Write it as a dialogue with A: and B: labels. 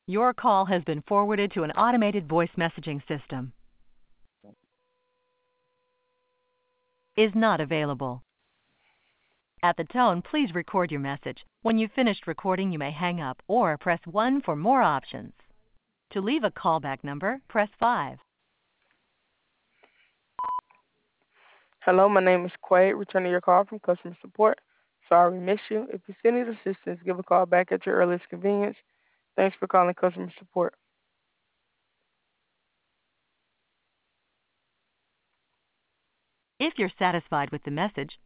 A: Your call has been forwarded to an automated voice messaging system. Is not available. At the tone, please record your message. When you've finished recording, you may hang up or press 1 for more options. To leave a callback number, press 5.
B: Hello, my name is Quade, returning your call from customer support. Sorry we missed you. If you still need assistance, give a call back at your earliest convenience. Thanks for calling customer support.
A: If you're satisfied with the message,